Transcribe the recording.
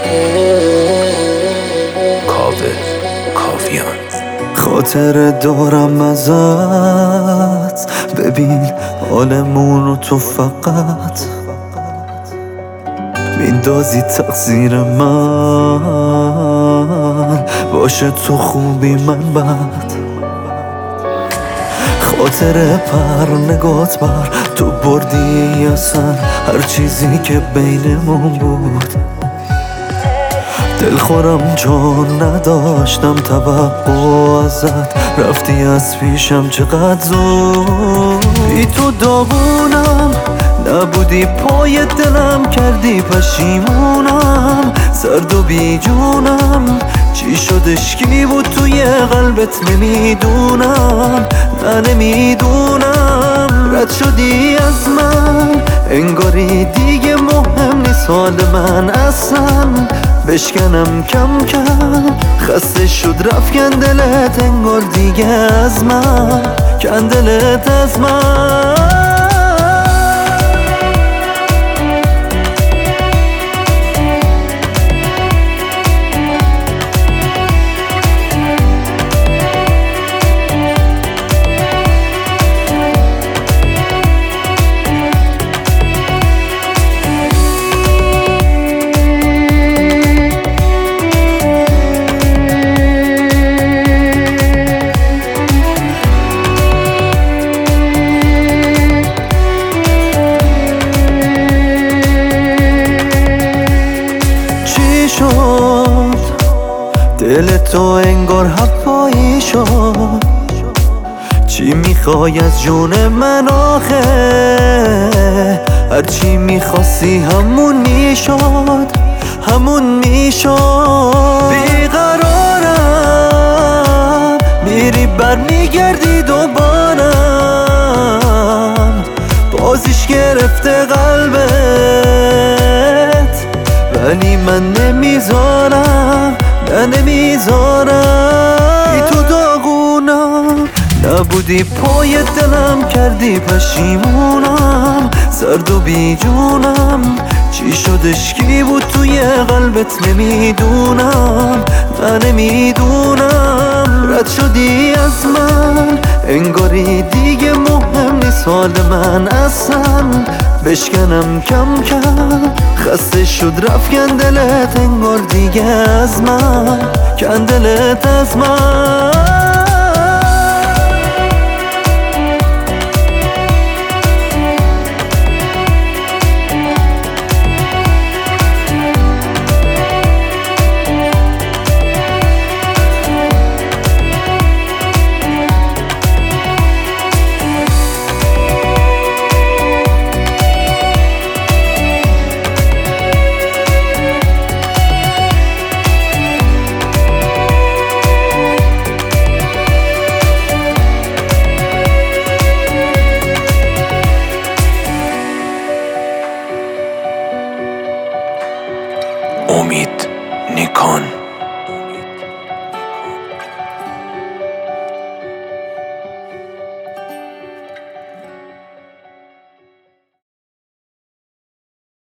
کاوه کاویان. خاطر دارم ازت، ببین حالمونو تو فقط میندازی تقصیر من، باشه تو خوبی من بد. خاطر نگات بر تو بردی اصلا هر چیزی که بینمون بود. دلخورم چون نداشتم توقع ازت، رفتی از پیشم چقدر زود. بی تو داغونم، نبودی پای دلم، کردی پشیمونم، سرد و بی جونم. چی شدش کی بود توی قلبت نمیدونم، نه نمیدونم. رد شدی از من، انگاری دیگه مهم نیست حال من اصلا. بشکنم کم کم، خسته شد رفت کندلت، انگار دیگه از من، کندلت از من. دل تو انگار هوایی شد، چی میخوای از جون من آخه؟ هرچی میخواستی همون میشد، همون میشد. بیقرارم، میری برمیگردی دوبارم، بازیش گرفته قلبت، ولی من نمیذارم، نه نمیذارم. بی تو داغونم، نبودی پای دلم، کردی پشیمونم، سرد و بی جونم. چی شدش کی بود توی قلبت نمیدونم، نه نمیدونم. رد شدی از من، انگاری دیگه مهم نیست حال من اصلا. بشکنم کم کم، خسته شد رفت کندلت، انگار دیگه از من، کندلت از من. امید نیکان.